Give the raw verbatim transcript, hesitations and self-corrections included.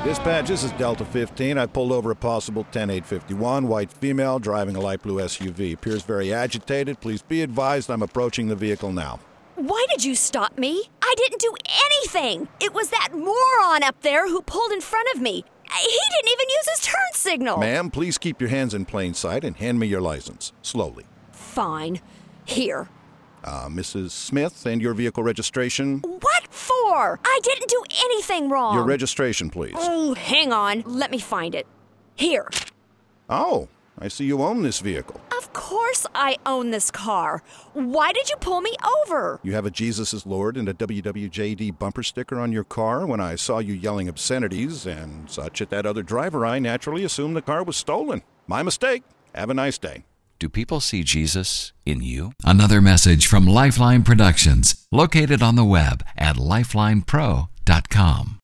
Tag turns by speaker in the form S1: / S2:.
S1: Dispatch, this is Delta fifteen. I pulled over a possible ten eight fifty-one, white female, driving a light blue S U V. Appears very agitated. Please be advised I'm approaching the vehicle now.
S2: Why did you stop me? I didn't do anything. It was that moron up there who pulled in front of me. He didn't even use his turn signal.
S1: Ma'am, please keep your hands in plain sight and hand me your license. Slowly.
S2: Fine. Here.
S1: Uh, Missus Smith, and your vehicle registration?
S2: What for? I didn't do anything wrong.
S1: Your registration, please.
S2: Oh, hang on. Let me find it. Here.
S1: Oh, I see you own this vehicle.
S2: Of course I own this car. Why did you pull me over?
S1: You have a Jesus is Lord and a W W J D bumper sticker on your car. When I saw you yelling obscenities and such at that other driver, I naturally assumed the car was stolen. My mistake. Have a nice day.
S3: Do people see Jesus in you? Another message from Lifeline Productions, located on the web at lifeline pro dot com.